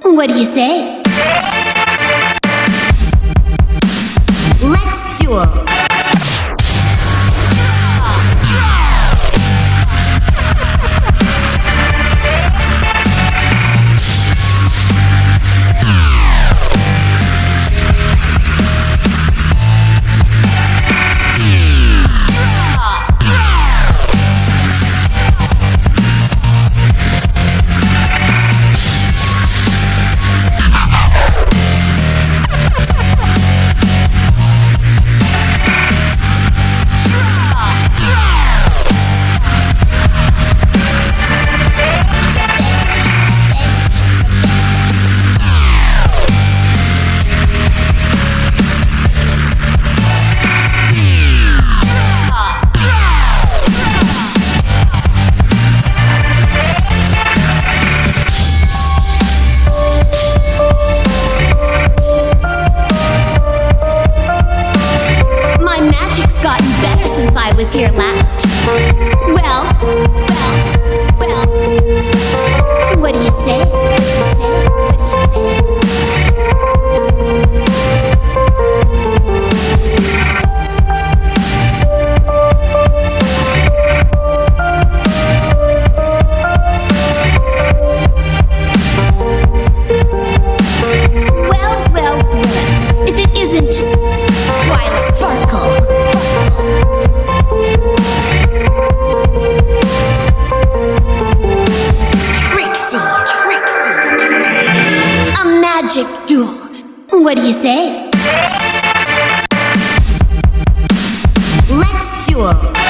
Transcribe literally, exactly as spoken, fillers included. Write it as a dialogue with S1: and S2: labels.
S1: What do you say? Let's duel. Since I was here last. Well, well, well, what do you say? What do you say? Well, well, well, if it isn't Twilight Sparkle. Magic duel. What do you say? Let's duel.